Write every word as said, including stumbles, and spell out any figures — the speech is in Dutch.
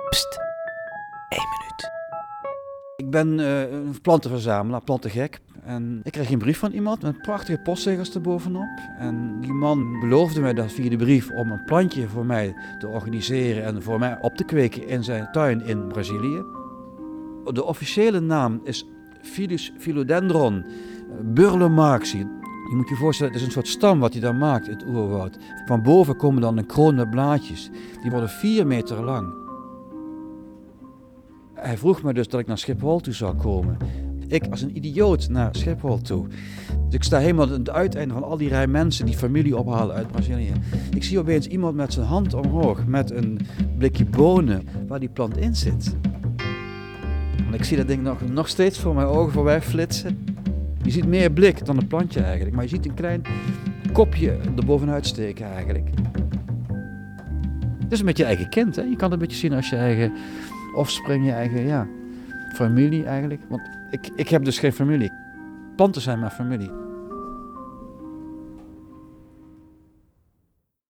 Pst, één minuut. Ik ben uh, een plantenverzamelaar, plantengek. En ik kreeg een brief van iemand met prachtige postzegels erbovenop. En die man beloofde mij dat via de brief om een plantje voor mij te organiseren en voor mij op te kweken in zijn tuin in Brazilië. De officiële naam is Phyllis Philodendron burlemarxi. Je moet je voorstellen, het is een soort stam wat hij daar maakt in het oerwoud. Van boven komen dan een kroon met blaadjes. Die worden vier meter lang. Hij vroeg me dus dat ik naar Schiphol toe zou komen. Ik als een idioot naar Schiphol toe. Dus ik sta helemaal aan het uiteinde van al die rij mensen die familie ophalen uit Brazilië. Ik zie opeens iemand met zijn hand omhoog met een blikje bonen waar die plant in zit. En ik zie dat ding nog, nog steeds voor mijn ogen voorbij flitsen. Je ziet meer blik dan een plantje eigenlijk, maar je ziet een klein kopje erbovenuit steken eigenlijk. Het is een beetje je eigen kind, hè? Je kan het een beetje zien als je eigen offspring, je eigen ja, familie eigenlijk. Want ik, ik heb dus geen familie. Planten zijn mijn familie.